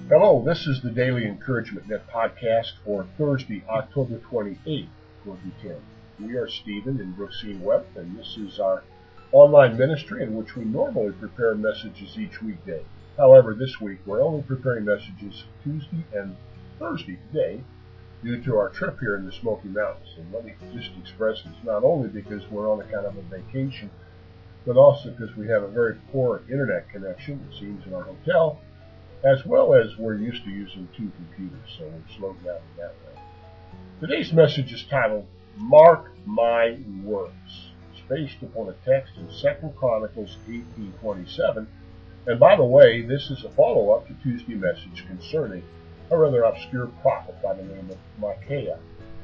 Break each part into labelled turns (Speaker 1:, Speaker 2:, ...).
Speaker 1: Hello, this is the Daily Encouragement Net podcast for Thursday, October 28th, 2010. We are Stephen and Brooksine Webb, and this is our online ministry in which we normally prepare messages each weekday. However, this week we're only preparing messages Tuesday and Thursday today due to our trip here in the Smoky Mountains. And let me just express this, not only because we're on a kind of a vacation, but also because we have a very poor internet connection, it seems, in our hotel, as well as we're used to using two computers, so we're slowed down in that way. Today's message is titled, Mark My Words. It's based upon a text in 2 Chronicles 18:27. And by the way, this is a follow-up to Tuesday's message concerning a rather obscure prophet by the name of Micaiah.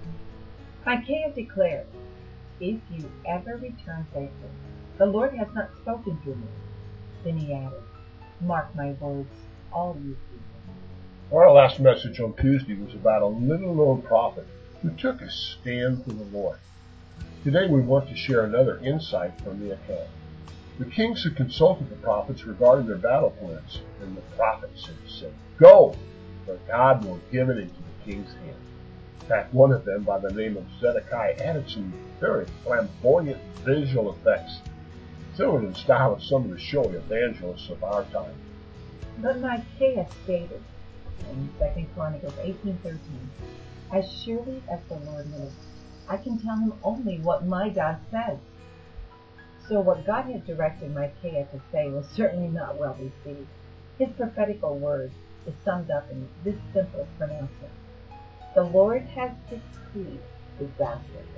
Speaker 2: Micaiah declared, "If you ever return safely, the Lord has not spoken through me." Then he added, "Mark my words, all you people."
Speaker 1: Our last message on Tuesday was about a little-known prophet who took a stand for the Lord. Today we want to share another insight from the account. The kings had consulted the prophets regarding their battle plans, and the prophets had said, "Go, for God will give it into the king's hand." In fact, one of them, by the name of Zedekiah, added some very flamboyant visual effects, similar to the style of some of the showy evangelists of our time.
Speaker 2: But Micaiah stated in 2 Chronicles 18:13, "As surely as the Lord lives, I can tell him only what my God says." So what God had directed Micaiah to say was certainly not well received. His prophetical word is summed up in this simple pronouncement: "The Lord has decreed disaster for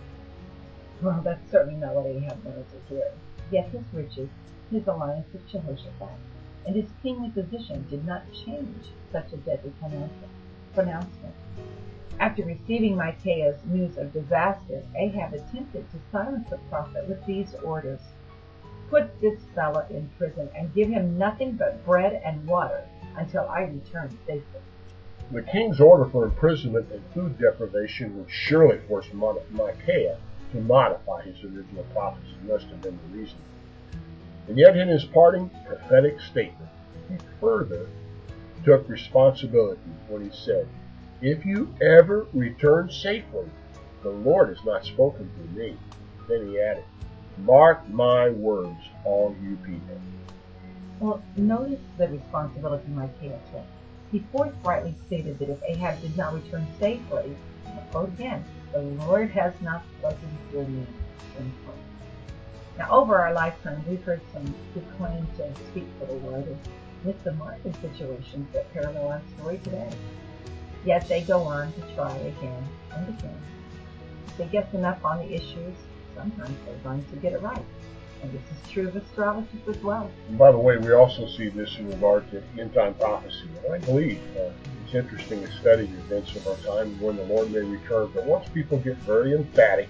Speaker 2: you." Well, that's certainly not what Ahab wanted to hear. Yet his riches, his alliance with Jehoshaphat, and his kingly position did not change such a deadly pronouncement. After receiving Micaiah's news of disaster, Ahab attempted to silence the prophet with these orders: "Put this fellow in prison and give him nothing but bread and water until I return safely."
Speaker 1: The king's order for imprisonment and food deprivation would surely force Micaiah to modify his original prophecy. Must have been the reason. And yet in his parting prophetic statement, he further took responsibility when he said, "If you ever return safely, the Lord has not spoken through me." Then he added, "Mark my words, all you people."
Speaker 2: Well, notice the responsibility Micaiah took. He forthrightly stated that if Ahab did not return safely, I'll quote again, "the Lord has not spoken through me." End quote. Now, over our lifetime, we've heard some who claim to speak for the Lord, and with the market situations that parallel our story today. Yet they go on to try again and again. If they guess enough on the issues, sometimes they're going to get it right. And this is true of astrologers as well.
Speaker 1: And by the way, we also see this in regard to end-time prophecy. And I believe it's interesting to study the events of our time when the Lord may return. But once people get very emphatic,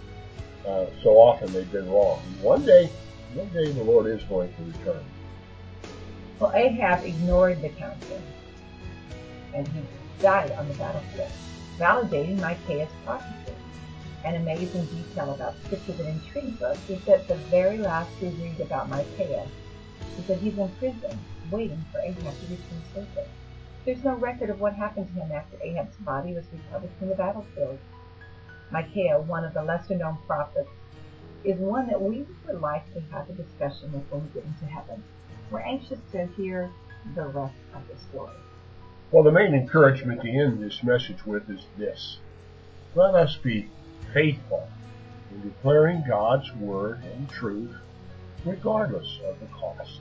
Speaker 1: so often they've been wrong. And one day the Lord is going to return.
Speaker 2: Well, Ahab ignored the counsel, and he died on the battlefield, validating Micaiah's prophecy. An amazing detail about Scripture that intrigues us is that the very last we read about Micaiah is that he's in prison, waiting for Ahab to return safely. There's no record of what happened to him after Ahab's body was recovered from the battlefield. Micaiah, one of the lesser-known prophets, is one that we would likely have a discussion with when we get into heaven. We're anxious to hear the rest of the story.
Speaker 1: Well, the main encouragement to end this message with is this: let us be faithful in declaring God's word and truth, regardless of the cost.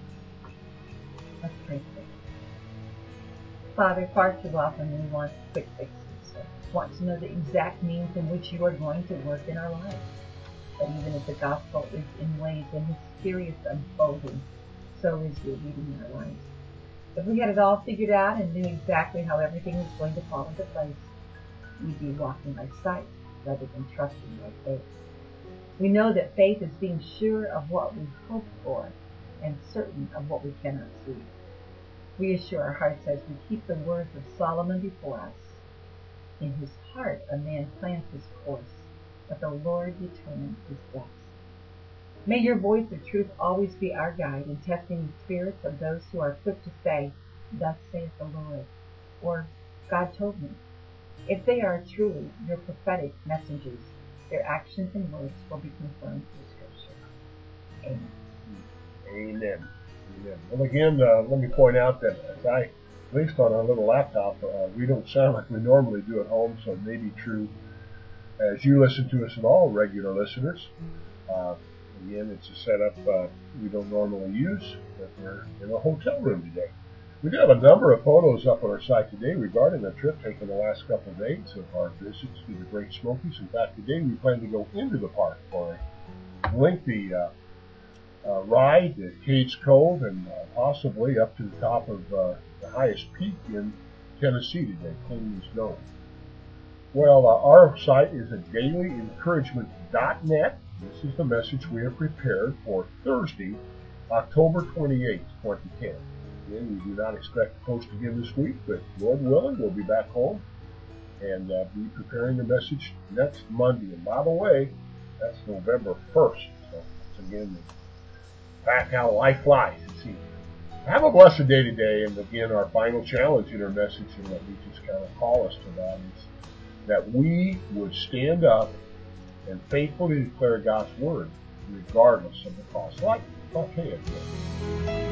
Speaker 2: Let's pray together. Father, far too often we want quick fixes, want to know the exact means in which you are going to work in our lives. But even as the gospel is in ways a mysterious unfolding, so is your leading in our lives. If we had it all figured out and knew exactly how everything was going to fall into place, we'd be walking by sight rather than trusting by faith. We know that faith is being sure of what we hope for and certain of what we cannot see. Reassure our hearts as we keep the words of Solomon before us. In his heart a man plans his course, but the Lord determines his steps. May your voice of truth always be our guide in testing the spirits of those who are quick to say, thus saith the Lord, or God told me. If they are truly your prophetic messengers, their actions and words will be confirmed through Scripture. Amen.
Speaker 1: Amen. Amen. Well, again, let me point out that at least on our little laptop, we don't sound like we normally do at home, so it may be true as you listen to us at all, regular listeners. Again, it's a setup we don't normally use, but we're in a hotel room today. We do have a number of photos up on our site today regarding a trip taken the last couple of days of our visits to the Great Smokies. In fact, today we plan to go into the park for a lengthy ride at Cades Cove and possibly up to the top of the highest peak in Tennessee today, Kingman's Dome. Well, our site is at dailyencouragement.net. This is the message we have prepared for Thursday, October 28th, 2010. Again, we do not expect to post again this week, but Lord willing, we'll be back home and be preparing the message next Monday. And by the way, that's November 1st. So, once again, back how life flies, it seems. Have a blessed day today. And again, our final challenge in our message, and let me just kind of call us to that, is that we would stand up and faithfully declare God's word regardless of the cost, like Caleb did.